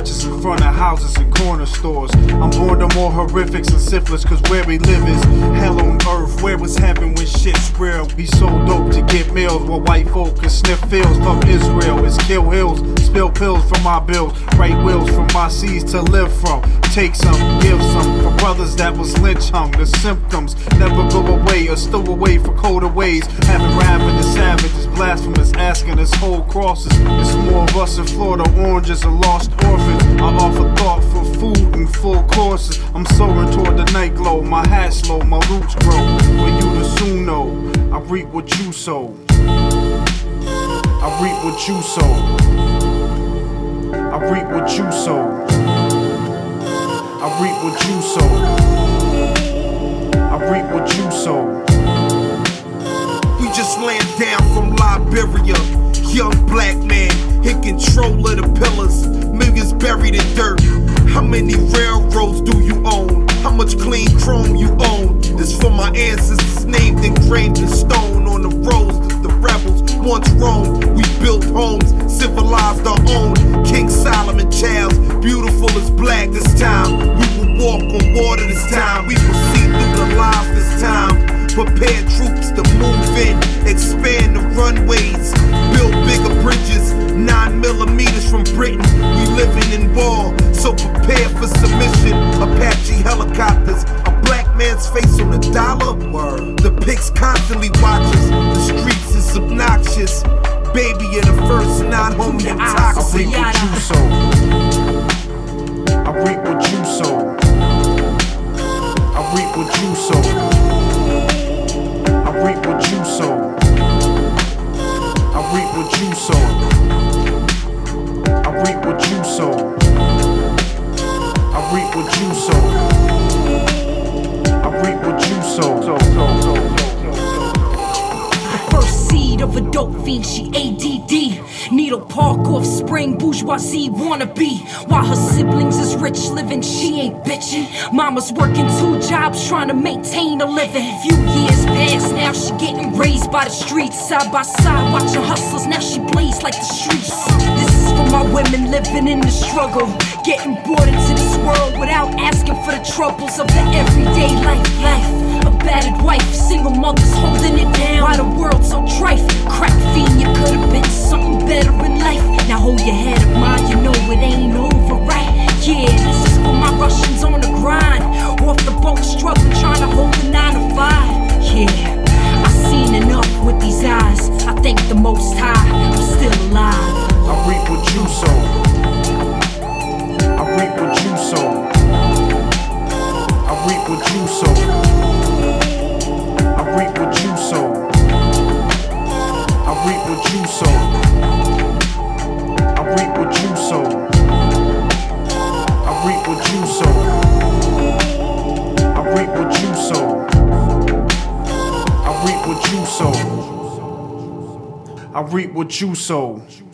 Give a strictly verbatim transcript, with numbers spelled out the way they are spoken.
porches in front of houses and corner stores. I'm born to more horrifics and syphilis, cause where we live is hell on earth. Where was heaven when shit's real? We so dope to get meals while white folk can sniff fields. Fuck Israel, it's kill hills, spill pills from my bills, right wheels from my seas to live from. Take some, give some, for brothers that was lynch hung. The symptoms never go away or stow away for colder ways. Having ravenous savages, blasphemous, asking us whole crosses. It's more of us in Florida, oranges and lost orphans. I offer thought for food and full courses. I'm soaring toward the night glow, my hat's low, my roots grow. For you to soon know, I reap what you sow. I reap what you sow. I reap what you sow. I reap what you sow. I reap what you sow. We just landed down from Liberia. Young black man in control of the pillars. Millions buried in dirt. How many railroads do you own? How much clean chrome you own? This for my ancestors named engraved in stone on the roads that the rebels once roamed. We built homes, civilized our own. King Solomon Childs, beautiful as black this time. We will walk on water this time. We will see through the lies this time. Prepare troops to move in, expand the runways, build bigger bridges, nine millimeters from Britain. We living in war, so prepare for submission. Apache helicopters, a black man's face on a dollar. Word. The pigs constantly watch us, the streets is obnoxious. Baby, you're the first non-homie and toxic. I reap what you sow. I reap what you sow. I reap what you sow. I reap what you sow. I reap what you sow. I reap what you sow. I reap what you sow. I reap what you sow. The first seed of a dope fiend, she A D D. Needle Park off spring, bourgeoisie wannabe. While her siblings is rich living, she ain't bitching. Mama's working two jobs trying to maintain a living. Few years past now, she getting raised by the streets. Side by side, watching hustlers, now she blaze like the streets. This is for my women living in the struggle, getting brought into this world without asking for the troubles of the everyday life. Life, a battered wife, single mothers holding it down. Why the world so trite? Crack fiend, you could've been something better in life. Now hold your head up, mind, you know it ain't over, right? Yeah, this is for my Russians on the grind, off the boat struggling, trying to hold the nine to five. Yeah, I seen enough with these eyes. I thank the Most High, I'm still alive. I reap what you sow. I reap what you sow. I reap what you sow. I reap what you sow. I reap what you sow. I reap what you sow. I reap what you sow. I reap what you sow. I reap what you sow. I reap what you sow.